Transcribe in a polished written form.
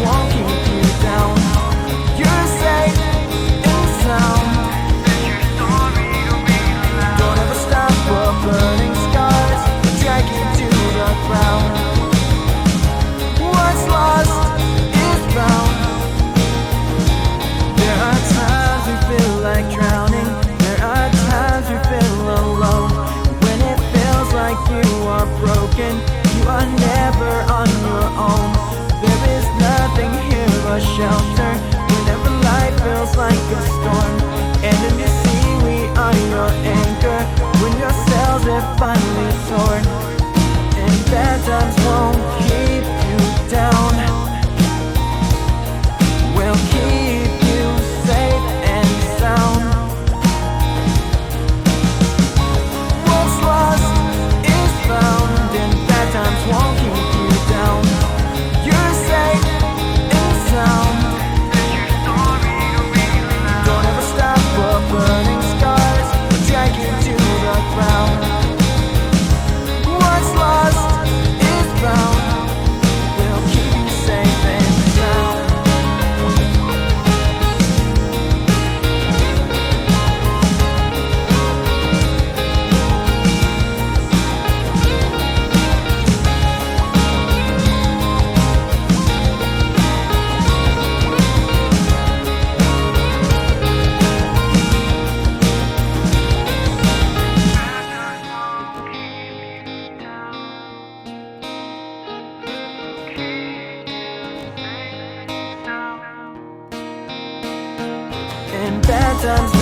won't keep you down. You're safe and sound. Don't ever stop for burning scars that drag you to the ground. What's lost is found. There are times we feel like drowning. There are times we feel alone. When it feels like you are broken, you are never on your own. There is nothing here but shelter whenever life feels like a storm. And in the sea we are your anchor when your sails have finally torn. And bad times won't keep you down. We'll keep you safe and sound. What's lost is found, and bad times won't keep you down. You're safe and sound. Don't ever stop for burning scars that drag you to the ground. What's lost is found. We'll keep you safe and sound. And bad times